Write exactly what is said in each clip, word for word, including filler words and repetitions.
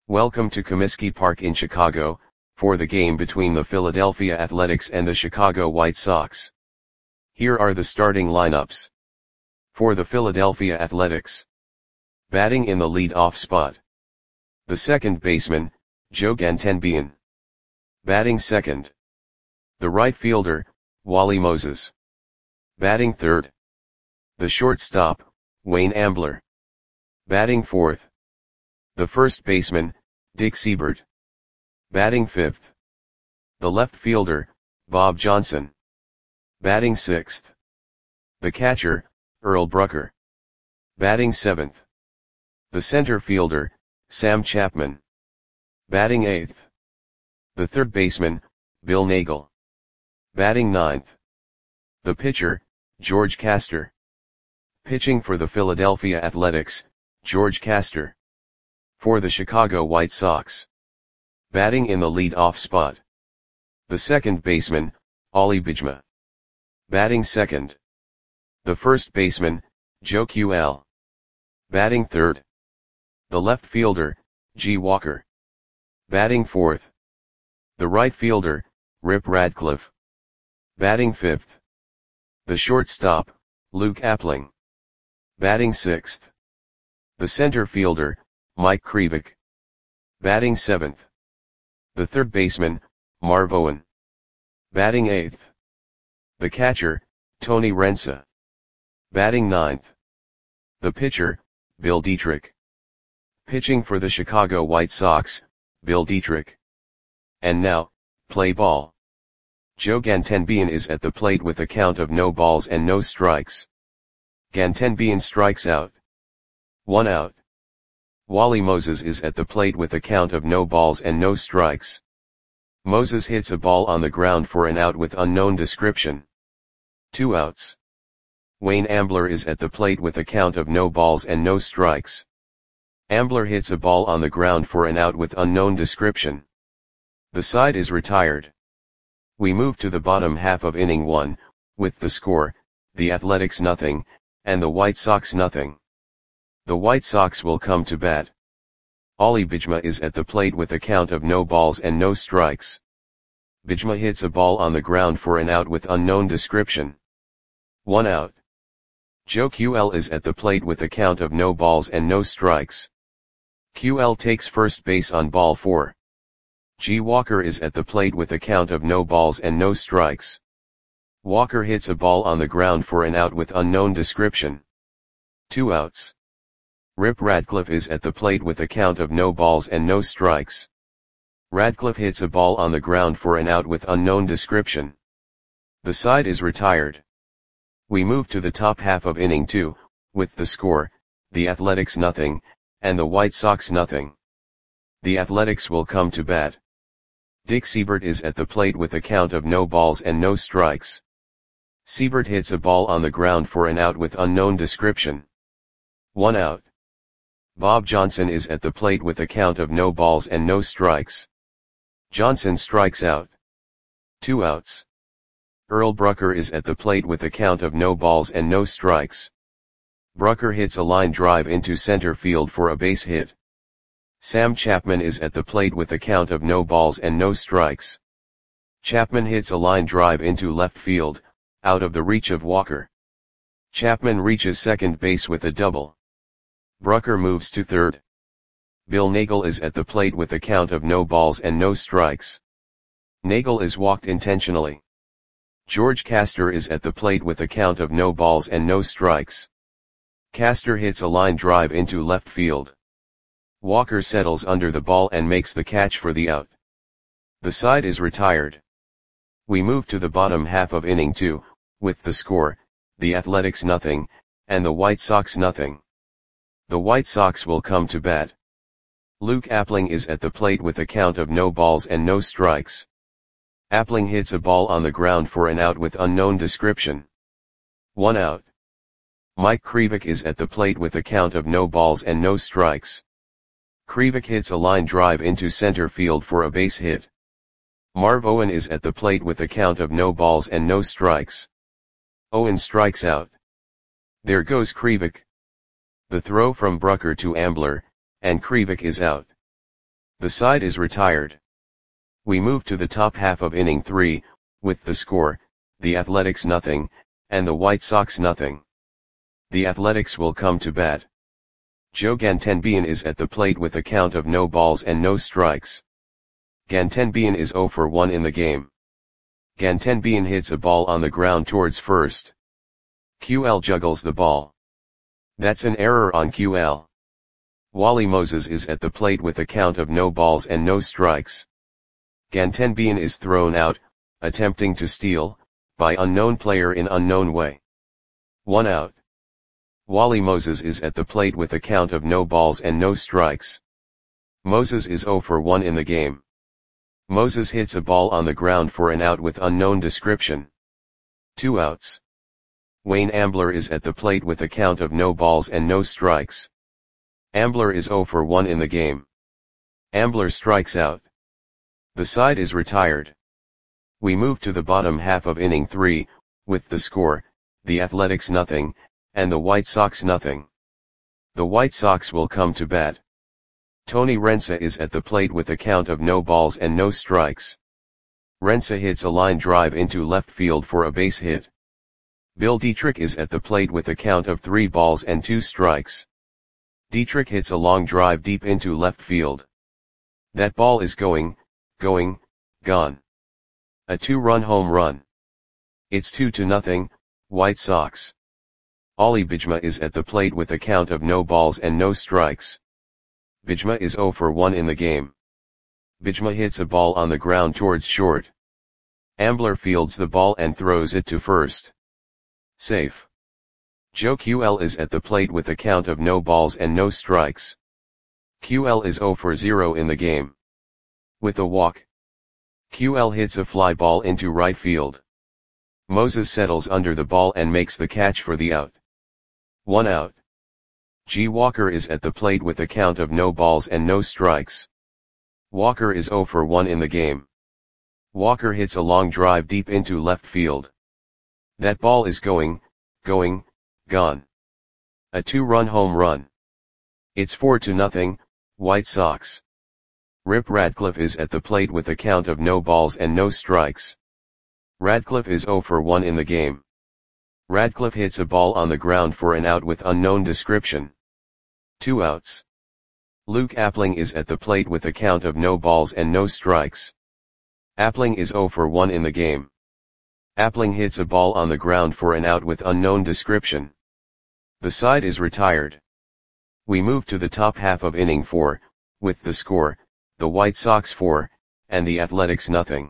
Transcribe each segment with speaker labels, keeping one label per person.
Speaker 1: Welcome to Comiskey Park in Chicago, for the game between the Philadelphia Athletics and the Chicago White Sox. Here are the starting lineups. For the Philadelphia Athletics. Batting in the lead-off spot. The second baseman, Joe Gantenbein. Batting second. The right fielder, Wally Moses. Batting third. The shortstop, Wayne Ambler. Batting fourth. The first baseman, Dick Seibert. Batting fifth. The left fielder, Bob Johnson. Batting sixth. The catcher, Earl Brucker. Batting seventh. The center fielder, Sam Chapman. Batting eighth. The third baseman, Bill Nagle. Batting ninth. The pitcher, George Castor. Pitching for the Philadelphia Athletics, George Castor. For the Chicago White Sox. Batting in the lead-off spot. The second baseman, Ollie Biejema. Batting second. The first baseman, Joe Q L. Batting third. The left fielder, G. Walker. Batting fourth. The right fielder, Rip Radcliffe. Batting fifth. The shortstop, Luke Appling. Batting sixth. The center fielder, Mike Krivik. Batting seventh. The third baseman, Marv Owen. Batting eighth. The catcher, Tony Rensa. Batting ninth. The pitcher, Bill Dietrich. Pitching for the Chicago White Sox, Bill Dietrich. And now, play ball. Joe Gantenbein is at the plate with a count of no balls and no strikes. Gantenbein strikes out. One out. Wally Moses is at the plate with a count of no balls and no strikes. Moses hits a ball on the ground for an out with unknown description. Two outs. Wayne Ambler is at the plate with a count of no balls and no strikes. Ambler hits a ball on the ground for an out with unknown description. The side is retired. We move to the bottom half of inning one, with the score, the Athletics nothing, and the White Sox nothing. The White Sox will come to bat. Ollie Biejema is at the plate with a count of no balls and no strikes. Biejema hits a ball on the ground for an out with unknown description. One out. Joe Q L is at the plate with a count of no balls and no strikes. Q L takes first base on ball four. G. Walker is at the plate with a count of no balls and no strikes. Walker hits a ball on the ground for an out with unknown description. Two outs. Rip Radcliffe is at the plate with a count of no balls and no strikes. Radcliffe hits a ball on the ground for an out with unknown description. The side is retired. We move to the top half of inning two, with the score, the Athletics nothing, and the White Sox nothing. The Athletics will come to bat. Dick Seibert is at the plate with a count of no balls and no strikes. Seibert hits a ball on the ground for an out with unknown description. One out. Bob Johnson is at the plate with a count of no balls and no strikes. Johnson strikes out. Two outs. Earl Brucker is at the plate with a count of no balls and no strikes. Brucker hits a line drive into center field for a base hit. Sam Chapman is at the plate with a count of no balls and no strikes. Chapman hits a line drive into left field, out of the reach of Walker. Chapman reaches second base with a double. Brucker moves to third. Bill Nagle is at the plate with a count of no balls and no strikes. Nagle is walked intentionally. George Castor is at the plate with a count of no balls and no strikes. Castor hits a line drive into left field. Walker settles under the ball and makes the catch for the out. The side is retired. We move to the bottom half of inning two, with the score, the Athletics nothing, and the White Sox nothing. The White Sox will come to bat. Luke Appling is at the plate with a count of no balls and no strikes. Appling hits a ball on the ground for an out with unknown description. One out. Mike Krivik is at the plate with a count of no balls and no strikes. Krivik hits a line drive into center field for a base hit. Marv Owen is at the plate with a count of no balls and no strikes. Owen strikes out. There goes Krivik. The throw from Brucker to Ambler, and Krivik is out. The side is retired. We move to the top half of inning three, with the score, the Athletics nothing, and the White Sox nothing. The Athletics will come to bat. Joe Gantenbein is at the plate with a count of no balls and no strikes. Gantenbein is zero for one in the game. Gantenbein hits a ball on the ground towards first. Q L juggles the ball. That's an error on Q L. Wally Moses is at the plate with a count of no balls and no strikes. Gantenbein is thrown out, attempting to steal, by unknown player in unknown way. One out. Wally Moses is at the plate with a count of no balls and no strikes. Moses is zero for one in the game. Moses hits a ball on the ground for an out with unknown description. Two outs. Wayne Ambler is at the plate with a count of no balls and no strikes. Ambler is zero for one in the game. Ambler strikes out. The side is retired. We move to the bottom half of inning three, with the score, the Athletics nothing, and the White Sox nothing. The White Sox will come to bat. Tony Rensa is at the plate with a count of no balls and no strikes. Rensa hits a line drive into left field for a base hit. Bill Dietrich is at the plate with a count of three balls and two strikes. Dietrich hits a long drive deep into left field. That ball is going, going, gone. A two-run home run. It's two to nothing, White Sox. Ollie Bijma is at the plate with a count of no balls and no strikes. Bijma is zero for one in the game. Bijma hits a ball on the ground towards short. Ambler fields the ball and throws it to first. Safe. Joe Q L is at the plate with a count of no balls and no strikes. Q L is zero for zero in the game. With a walk, Q L hits a fly ball into right field. Moses settles under the ball and makes the catch for the out. One out. G. Walker is at the plate with a count of no balls and no strikes. Walker is zero for one in the game. Walker hits a long drive deep into left field. That ball is going, going, gone. A two-run home run. It's four to nothing, White Sox. Rip Radcliffe is at the plate with a count of no balls and no strikes. Radcliffe is zero for one in the game. Radcliffe hits a ball on the ground for an out with unknown description. Two outs. Luke Appling is at the plate with a count of no balls and no strikes. Appling is zero for one in the game. Appling hits a ball on the ground for an out with unknown description. The side is retired. We move to the top half of inning four, with the score, the White Sox four, and the Athletics nothing.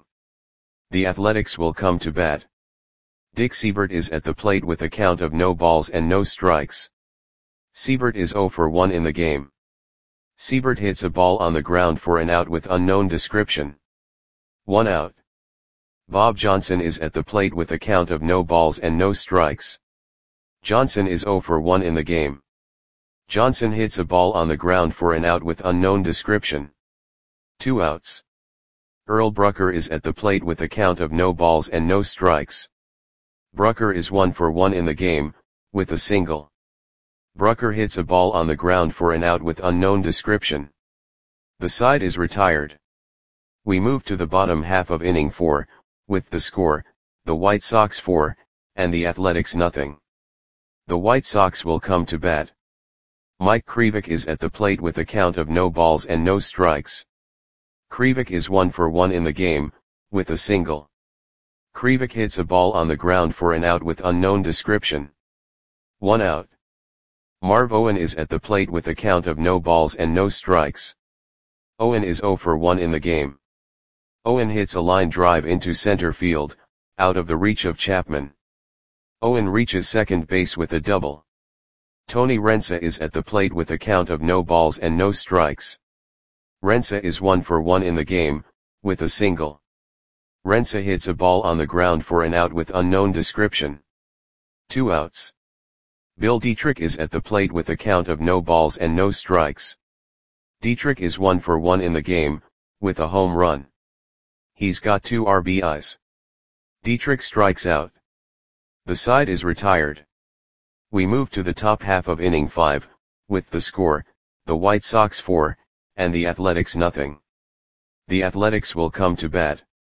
Speaker 1: The Athletics will come to bat. Dick Siebert is at the plate with a count of no balls and no strikes. Siebert is zero for one in the game. Siebert hits a ball on the ground for an out with unknown description. One out. Bob Johnson is at the plate with a count of no balls and no strikes. Johnson is zero for one in the game. Johnson hits a ball on the ground for an out with unknown description. Two outs. Earl Brucker is at the plate with a count of no balls and no strikes. Brucker is one for one in the game, with a single. Brucker hits a ball on the ground for an out with unknown description. The side is retired. We move to the bottom half of inning four, with the score, the White Sox four, and the Athletics nothing. The White Sox will come to bat. Mike Krivik is at the plate with a count of no balls and no strikes. Krivik is one for one in the game, with a single. Krivik hits a ball on the ground for an out with unknown description. One out. Marv Owen is at the plate with a count of no balls and no strikes. Owen is zero for one in the game. Owen hits a line drive into center field, out of the reach of Chapman. Owen reaches second base with a double. Tony Rensa is at the plate with a count of no balls and no strikes. Rensa is one for one in the game, with a single. Rensa hits a ball on the ground for an out with unknown description. Two outs. Bill Dietrich is at the plate with a count of no balls and no strikes. Dietrich is one for one in the game, with a home run. He's got two R B Is. Dietrich strikes out. The side is retired. We move to the top half of inning five, with the score, the White Sox four, and the Athletics nothing. The Athletics will come to bat.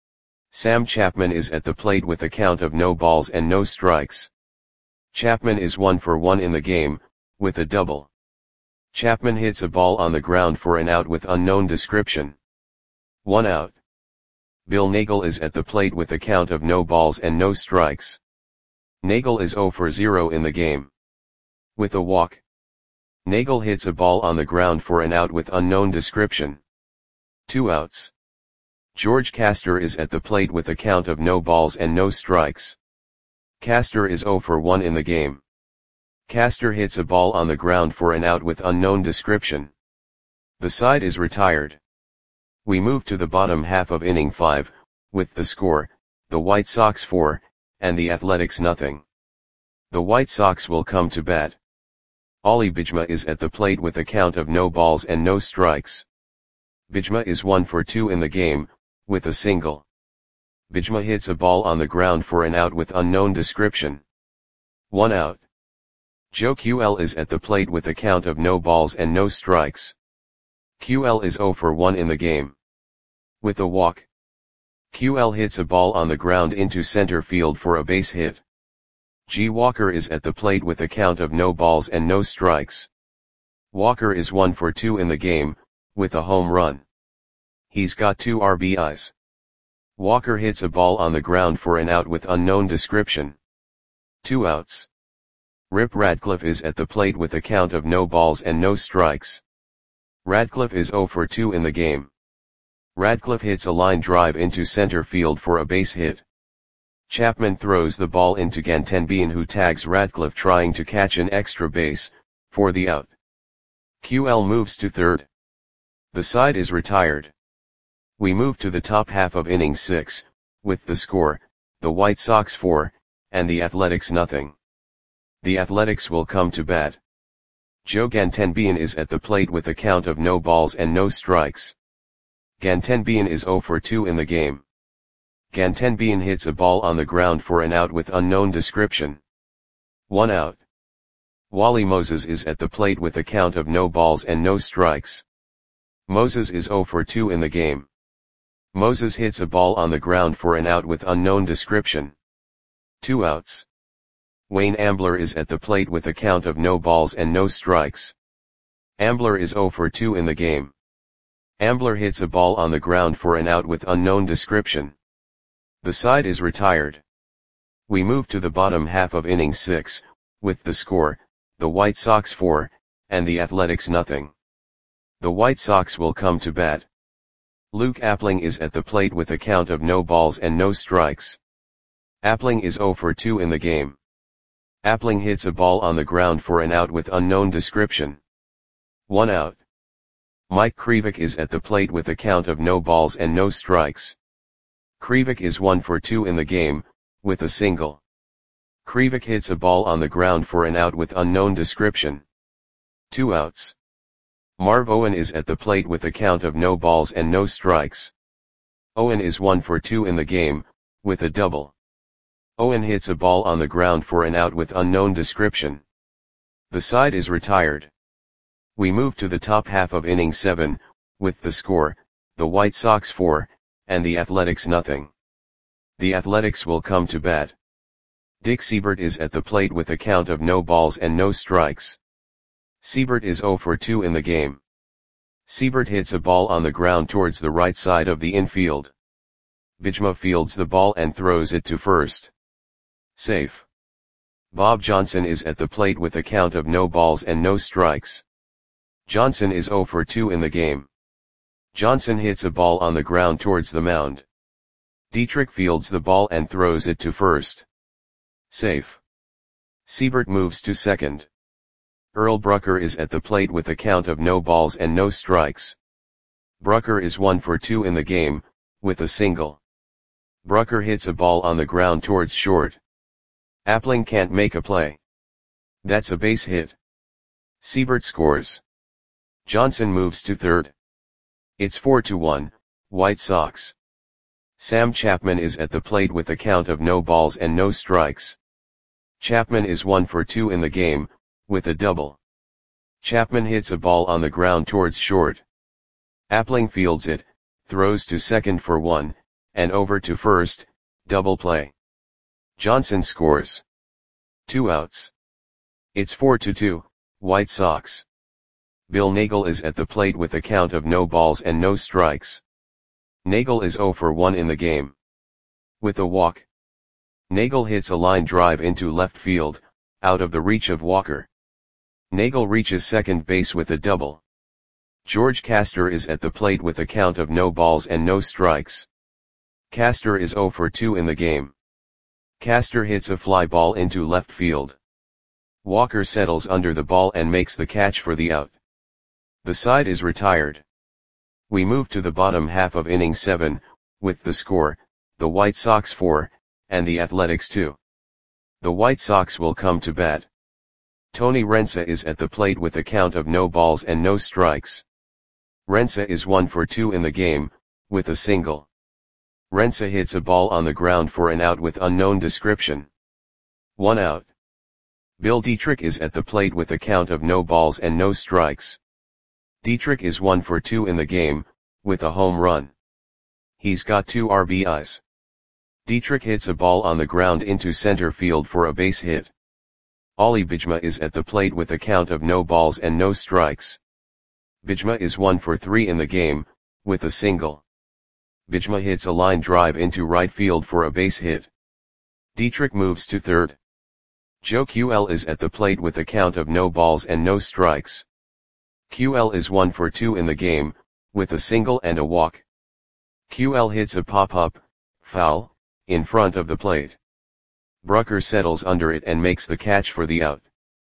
Speaker 1: Sam Chapman is at the plate with a count of no balls and no strikes. Chapman is one for one in the game, with a double. Chapman hits a ball on the ground for an out with unknown description. One out. Bill Nagle is at the plate with a count of no balls and no strikes. Nagle is zero for zero in the game. With a walk. Nagle hits a ball on the ground for an out with unknown description. Two outs. George Castor is at the plate with a count of no balls and no strikes. Castor is zero for one in the game. Castor hits a ball on the ground for an out with unknown description. The side is retired. We move to the bottom half of inning five, with the score, the White Sox four, and the Athletics nothing. The White Sox will come to bat. Ali Bijma is at the plate with a count of no balls and no strikes. Bijma is one for two in the game, with a single. Bijma hits a ball on the ground for an out with unknown description. One out. Joe Q L is at the plate with a count of no balls and no strikes. Q L is zero for one in the game. With a walk. Q L hits a ball on the ground into center field for a base hit. G. Walker is at the plate with a count of no balls and no strikes. Walker is one for two in the game, with a home run. He's got two R B Is. Walker hits a ball on the ground for an out with unknown description. Two outs. Rip Radcliffe is at the plate with a count of no balls and no strikes. Radcliffe is zero for two in the game. Radcliffe hits a line drive into center field for a base hit. Chapman throws the ball into Gantenbein, who tags Radcliffe trying to catch an extra base, for the out. Q L moves to third. The side is retired. We move to the top half of inning six, with the score, the White Sox four, and the Athletics nothing. The Athletics will come to bat. Joe Gantenbein is at the plate with a count of no balls and no strikes. Gantenbein is zero for two in the game. Gantenbein hits a ball on the ground for an out with unknown description. One out. Wally Moses is at the plate with a count of no balls and no strikes. Moses is zero for two in the game. Moses hits a ball on the ground for an out with unknown description. Two outs. Wayne Ambler is at the plate with a count of no balls and no strikes. Ambler is zero for two in the game. Ambler hits a ball on the ground for an out with unknown description. The side is retired. We move to the bottom half of inning six, with the score, the White Sox four, and the Athletics nothing. The White Sox will come to bat. Luke Appling is at the plate with a count of no balls and no strikes. Appling is zero for two in the game. Appling hits a ball on the ground for an out with unknown description. One out. Mike Krivik is at the plate with a count of no balls and no strikes. Krivik is one for two in the game, with a single. Krivik hits a ball on the ground for an out with unknown description. Two outs. Marv Owen is at the plate with a count of no balls and no strikes. Owen is one for two in the game, with a double. Owen hits a ball on the ground for an out with unknown description. The side is retired. We move to the top half of inning seven, with the score, the White Sox four, and the Athletics nothing. The Athletics will come to bat. Dick Seibert is at the plate with a count of no balls and no strikes. Seibert is zero for two in the game. Seibert hits a ball on the ground towards the right side of the infield. Bijma fields the ball and throws it to first. Safe. Bob Johnson is at the plate with a count of no balls and no strikes. Johnson is zero for two in the game. Johnson hits a ball on the ground towards the mound. Dietrich fields the ball and throws it to first. Safe. Seibert moves to second. Earl Brucker is at the plate with a count of no balls and no strikes. Brucker is one for two in the game, with a single. Brucker hits a ball on the ground towards short. Appling can't make a play. That's a base hit. Seibert scores. Johnson moves to third. It's four to one, White Sox. Sam Chapman is at the plate with a count of no balls and no strikes. Chapman is one for two in the game, with a double. Chapman hits a ball on the ground towards short. Appling fields it, throws to second for one, and over to first, double play. Johnson scores. Two outs. It's four to two, White Sox. Bill Nagle is at the plate with a count of no balls and no strikes. Nagle is oh for one in the game. With a walk. Nagle hits a line drive into left field, out of the reach of Walker. Nagle reaches second base with a double. George Castor is at the plate with a count of no balls and no strikes. Castor is oh for two in the game. Castor hits a fly ball into left field. Walker settles under the ball and makes the catch for the out. The side is retired. We move to the bottom half of inning seven, with the score, the White Sox four, and the Athletics two. The White Sox will come to bat. Tony Rensa is at the plate with a count of no balls and no strikes. Rensa is one for two in the game, with a single. Rensa hits a ball on the ground for an out with unknown description. One out. Bill Dietrich is at the plate with a count of no balls and no strikes. Dietrich is one for two in the game, with a home run. He's got two R B Is. Dietrich hits a ball on the ground into center field for a base hit. Ollie Bijma is at the plate with a count of no balls and no strikes. Bijma is one for three in the game, with a single. Bijma hits a line drive into right field for a base hit. Dietrich moves to third. Joe Q L is at the plate with a count of no balls and no strikes. Q L is one for two in the game, with a single and a walk. Q L hits a pop-up, foul, in front of the plate. Brucker settles under it and makes the catch for the out.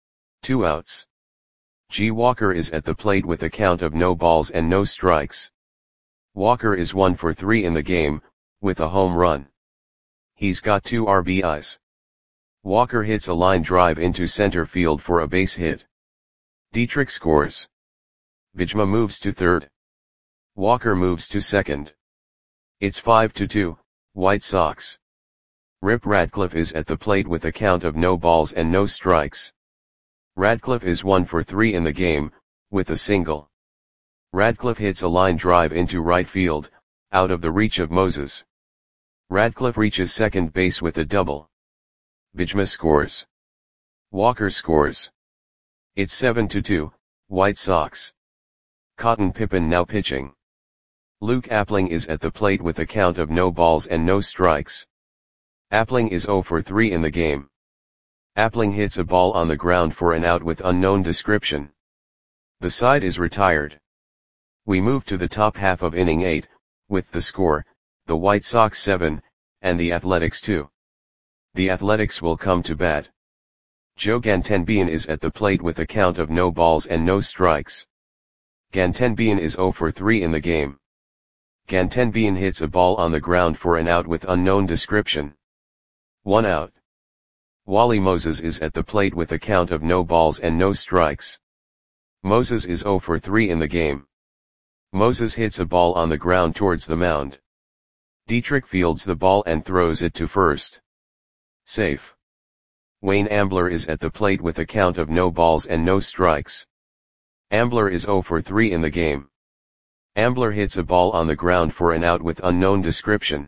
Speaker 1: Two outs. G. Walker is at the plate with a count of no balls and no strikes. Walker is one for three in the game, with a home run. He's got two R B Is. Walker hits a line drive into center field for a base hit. Dietrich scores. Bijma moves to third. Walker moves to second. It's five to two, White Sox. Rip Radcliffe is at the plate with a count of no balls and no strikes. Radcliffe is one for three in the game, with a single. Radcliffe hits a line drive into right field, out of the reach of Moses. Radcliffe reaches second base with a double. Bijma scores. Walker scores. It's seven to two, White Sox. Cotton Pippen now pitching. Luke Appling is at the plate with a count of no balls and no strikes. Appling is oh for three in the game. Appling hits a ball on the ground for an out with unknown description. The side is retired. We move to the top half of inning eight, with the score, the White Sox seven, and the Athletics two. The Athletics will come to bat. Joe Gantenbean is at the plate with a count of no balls and no strikes. Gantenbean is oh for three in the game. Gantenbean hits a ball on the ground for an out with unknown description. One out. Wally Moses is at the plate with a count of no balls and no strikes. Moses is oh for three in the game. Moses hits a ball on the ground towards the mound. Dietrich fields the ball and throws it to first. Safe. Wayne Ambler is at the plate with a count of no balls and no strikes. Ambler is oh for three in the game. Ambler hits a ball on the ground for an out with unknown description.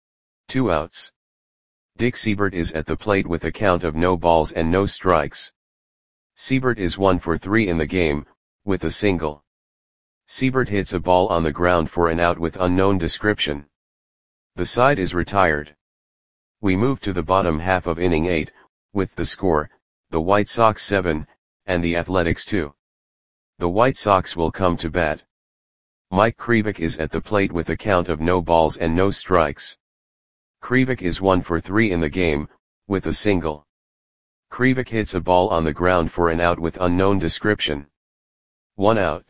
Speaker 1: Two outs. Dick Siebert is at the plate with a count of no balls and no strikes. Siebert is one for three in the game, with a single. Siebert hits a ball on the ground for an out with unknown description. The side is retired. We move to the bottom half of inning eight, with the score, the White Sox seven, and the Athletics two. The White Sox will come to bat. Mike Krivik is at the plate with a count of no balls and no strikes. Krivik is one for three in the game, with a single. Krivik hits a ball on the ground for an out with unknown description. One out.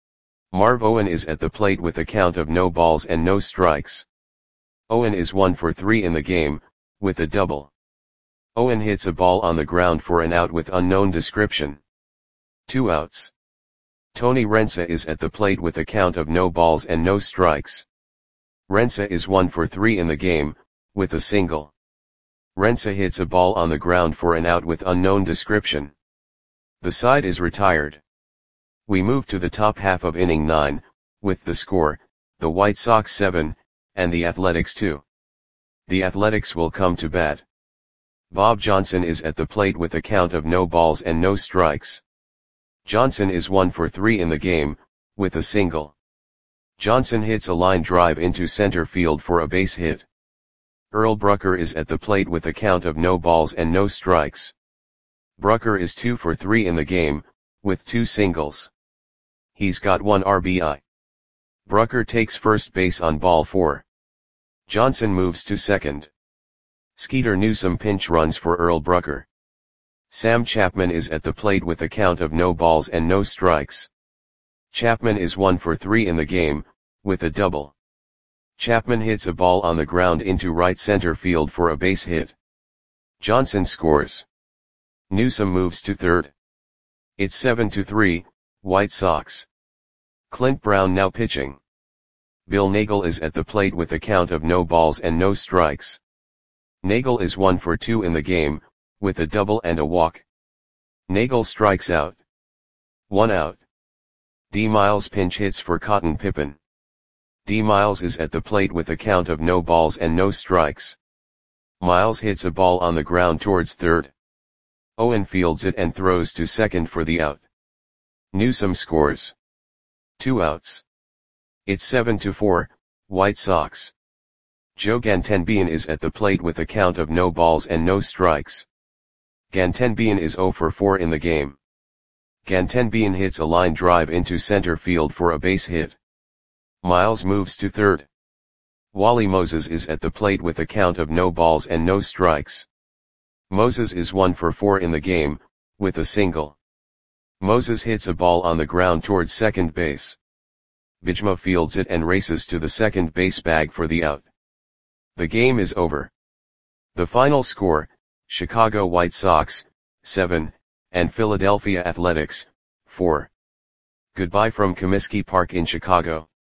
Speaker 1: Marv Owen is at the plate with a count of no balls and no strikes. Owen is one for three in the game, with a double. Owen hits a ball on the ground for an out with unknown description. Two outs. Tony Rensa is at the plate with a count of no balls and no strikes. Rensa is one for three in the game, with a single. Rensa hits a ball on the ground for an out with unknown description. The side is retired. We move to the top half of inning nine, with the score, the White Sox seven, and the Athletics two. The Athletics will come to bat. Bob Johnson is at the plate with a count of no balls and no strikes. Johnson is one for three in the game, with a single. Johnson hits a line drive into center field for a base hit. Earl Brucker is at the plate with a count of no balls and no strikes. Brucker is two for three in the game, with two singles. He's got one R B I. Brucker takes first base on ball four. Johnson moves to second. Skeeter Newsom pinch runs for Earl Brucker. Sam Chapman is at the plate with a count of no balls and no strikes. Chapman is one for three in the game, with a double. Chapman hits a ball on the ground into right center field for a base hit. Johnson scores. Newsom moves to third. It's seven to three, White Sox. Clint Brown now pitching. Bill Nagle is at the plate with a count of no balls and no strikes. Nagle is one for two in the game, with a double and a walk. Nagle strikes out. One out. D. Miles pinch hits for Cotton Pippen. D. Miles is at the plate with a count of no balls and no strikes. Miles hits a ball on the ground towards third. Owen fields it and throws to second for the out. Newsom scores. Two outs. It's seven to four, White Sox. Joe Gantenbein is at the plate with a count of no balls and no strikes. Gantenbein is zero for four in the game. Gantenbein hits a line drive into center field for a base hit. Miles moves to third. Wally Moses is at the plate with a count of no balls and no strikes. Moses is one for four in the game, with a single. Moses hits a ball on the ground towards second base. Bijma fields it and races to the second base bag for the out. The game is over. The final score, Chicago White Sox, seven, and Philadelphia Athletics, four. Goodbye from Comiskey Park in Chicago.